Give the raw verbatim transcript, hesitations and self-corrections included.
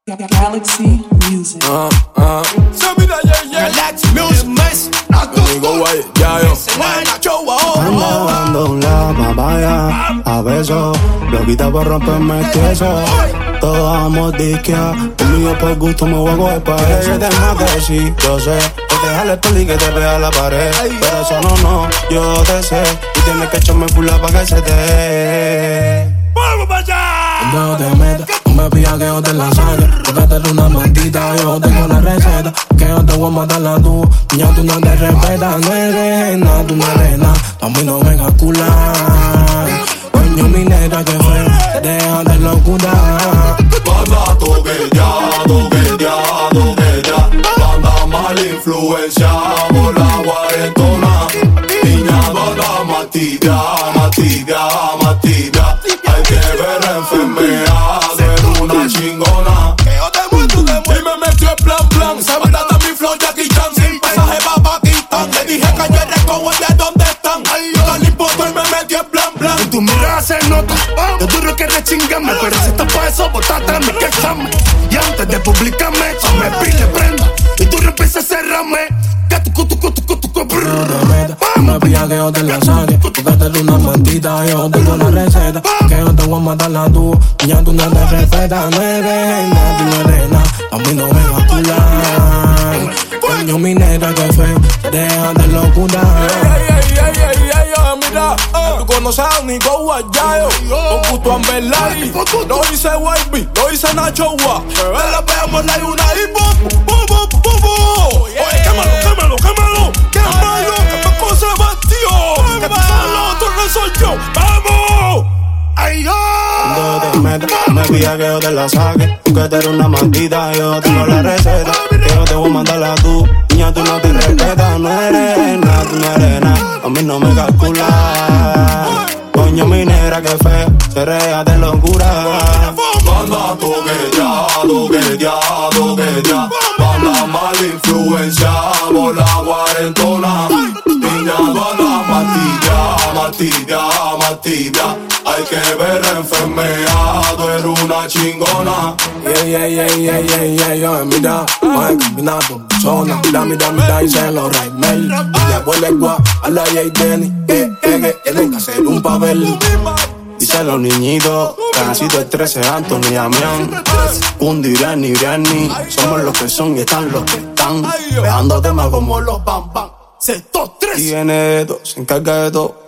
Galaxy Music. Uh, uh. Galaxy Music, mes. Amigo, guay, ya yo. Ando dando un la papaya a besos, loquita por romperme el queso. Todos vamos disquea, conmigo por gusto me voy a coger pa' eso. Que te mate, sí, yo sé, que te jale el peli y que te pega la pared. Pero eso no, no, yo te sé, y tienes que echarme pula pa' que se te dé. ¡Vamos para allá! No te metas, no me pilla que yo te la saque. Porque eres una maldita, yo tengo la receta. Que yo te voy a matar la tú. Niña, tú no te respetas, no eres nada, tú no eres nada. A mí no me calcular. Coño, mi negra, que feo, deja de locura. Banda toqueteada, toqueteada, toqueteada. Banda mal influenciada, la cuarentona. Niña, banda más tibia, más tibia, más tibia. Hay que ver la enfermedad, eres una chingona. Que yo te muestro, te muestro. Y me metió en plan, plan. Se me trata mi flow, Jackie Chan. Sin pasaje pa' Pakistán. Le dije que ayer recojo de dónde están. Calipoto y me metió en plan, plan. En tu mirada se nota, yo duro que rechingame. Pero si estás pa' eso, botátame, que examen. Y antes de publicarme, échame pile, prenda. Y tú empiezas a cerrarme. Que tu cu, tu cu, tu cu, tu cu, No te metas, no me pilla que yo te la saque. Porque eres una maldita, yo tengo la receta. Que yo te voy a matar la tú. Niña, tú no te respetas, no eres nada, tú no eres nada. A mí no me calcular. Coño, mi negra, que feo, deja de locura. Ey, ey, ey, ey, ey, ey, mira, tú conoces a Nico Guayayo, con gusto Amberlari. Lo hice Wavy, lo hice Nacho Gua. Me la veamos la y una y bum, bum, bum, bum, bum. Oye, quémalo, quémalo, quémalo, quémalo, que me puse vestido. Que tú solo, tú no soy yo, ¡vamos! ay, yo. No te metas, no me pilla que yo te la saque. Porque tú eres una maldita, yo tengo la receta. Que yo te voy a mandar la tú. Niña, tú no te respetas, no eres nada, tú no eres nada. A mí no me calculas. Coño, mi negra, que feo, se rea de locura. Banda toqueteada, toqueteada, toqueteada. Banda mal influenciada por la cuarentona. Niña, banda más tibia, más tibia, más tibia. Hay que ver la enfermedad, tú eres una chingona. Yeah, yeah, yeah, yeah, yeah, yeah, yeah, mira, voy a combinar por persona. Mira, mira, mira, y se lo Raimel. Ella huele guá a la J. Denny. Que, que, que tienen que hacer un papel. Dicen los niñitos, Cancito el trece, Anthony, Damián. Kundi, Brianni, Brianni. Somos los que son y están los que están. Pegando temas como los bam bam. Se dos, tres. Tiene de todo, se encarga de todo.